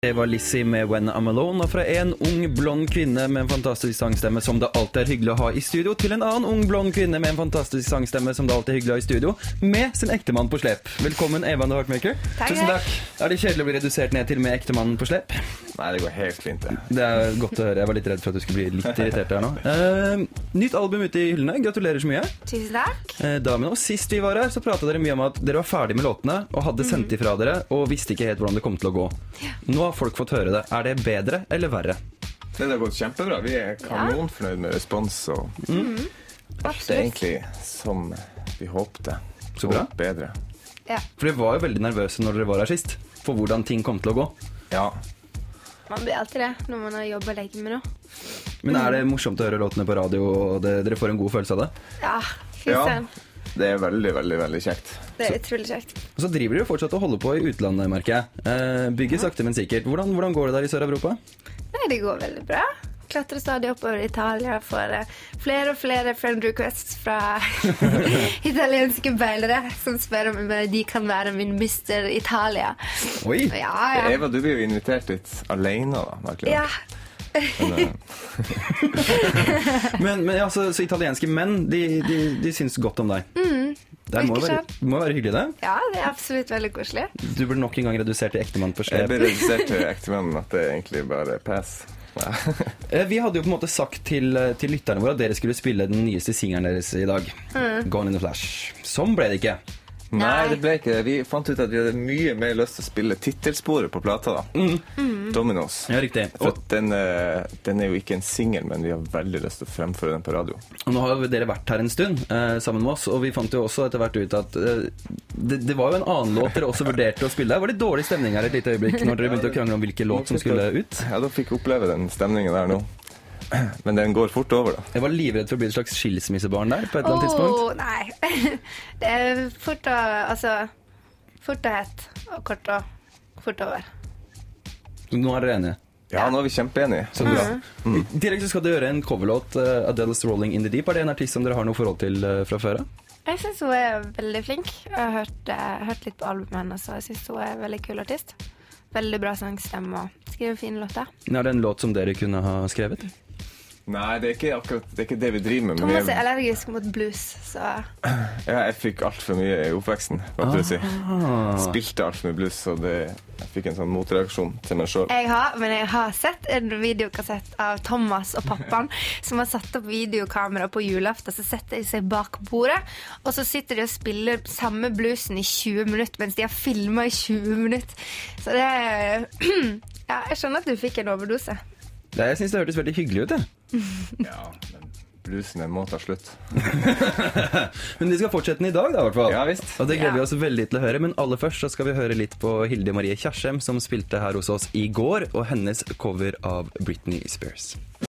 Det var Lizzie med When I'm Alone, og fra en ung, blond kvinne med en fantastisk sangstemme som det alltid er hyggelig å ha i studio, til en annen ung, blond kvinne med en fantastisk sangstemme som det alltid er hyggelig å ha i studio, med sin ektemann på slep. Velkommen, Eva The Heartmaker. Takk. Tusen takk. Er det kjedelig å bli redusert ned til med ektemannen på slep? Nei, det går helt fint det. Det er godt å høre. Jeg var litt redd for at du skulle bli litt irritert her nå. Nytt album ute i hyllene. Gratulerer så mye. Tusen takk. Damene, og sist vi var her, så pratet dere mye om at dere var ferdig med låtene, og hadde sendt ifra dere, og visste ikke helt hvordan det kom til å gå. Nå har folk fått høre det. Er det bedre eller verre? Det har gått kjempebra. Vi er kanonfornøyd med respons, og alt er egentlig som vi håpte. Så bra. Og bedre. Ja. For dere var jo veldig nervøse når dere var her sist, for hvordan ting kom til å gå. Ja. Man blir alltid det når man har jobbet lenge med noe. Men er det morsomt å høre låtene på radio, og dere får en god følelse av det? Ja, fy søren. Det er veldig, veldig, veldig kjekt. Det er utrolig kjekt. Og så driver dere jo fortsatt å holde på i utlandet, merker jeg. Bygger sakte, men sikkert. Hvordan går det der i Sør-Europa? Nei, det går veldig bra. Klatrer stadig oppover i Italia for flere og flere friend requests fra italienske beilere som spør om de kan være min Mr. Italia. Oi! Ja. Eva, du blir jo invitert litt alene da, virkelig. Ja. Men ja, så italienske menn, de syns godt om deg. Det må være hyggelig, det. Ja, det er absolutt veldig koselig. Du burde nok en gang redusert til ektemann på slep. Jeg ble redusert til ektemannen at det egentlig bare er pass. Vi hadde jo på en måte sagt til lytterne våre at dere skulle spille den nyeste singelen deres i dag, Gone in the Flash. Sånn ble det ikke. Nei, det ble ikke det. Vi fant ut at vi hadde mye mer lyst til å spille titelsporet på plata da. Dominos. Ja, riktig. For den er jo ikke en single, men vi har veldig lyst til å fremføre den på radio. Og nå har dere vært her en stund sammen med oss, og vi fant jo også etter hvert ut at det var jo en annen låt dere også vurderte å spille. Det var litt dårlig stemning her et lite øyeblikk når dere begynte å krangle om hvilken låt som skulle ut. Ja, da fikk jeg oppleve den stemningen der nå. Men den går fort over da. Jeg var livredd for å bli et slags skilsmissebarn der på et eller annet tidspunkt. Nei. Det er fort og hett og kort og fort over. Nå er dere enige. Ja, nå er vi kjempeenige. Så bra. I tillegg så skal dere gjøre en coverlåt, Adele's Rolling in the Deep. Er det en artist som dere har noe forhold til fra før? Jeg synes hun er veldig flink. Jeg har hørt litt på albumet hennes, så jeg synes hun er en veldig kul artist. Veldig bra sangstemme og skriver fine låter. Er det en låt som dere kunne ha skrevet? Nei, det er ikke det vi driver med. Thomas er allergisk mot blues, så... Ja, jeg fikk alt for mye i oppveksten, hva skal du si. Spilte alt for mye blues, og jeg fikk en sånn motreaksjon til meg selv. Men jeg har sett en videokassett av Thomas og pappaen som har satt opp videokamera på julaften, så setter de seg bak bordet, og så sitter de og spiller samme bluesen i 20 minutter, mens de har filmet i 20 minutter. Så det er... Ja, jeg skjønner at du fikk en overdose. Jeg synes det hørtes veldig hyggelig ut, Ja, men bluesen må ta slutt. Men vi skal fortsette den i dag da, i hvert fall. Ja, visst. Og det gleder vi oss veldig til å høre. Men aller først så skal vi høre litt på Hilde Marie Kjersem, som spilte her hos oss i går, og hennes cover av Britney Spears.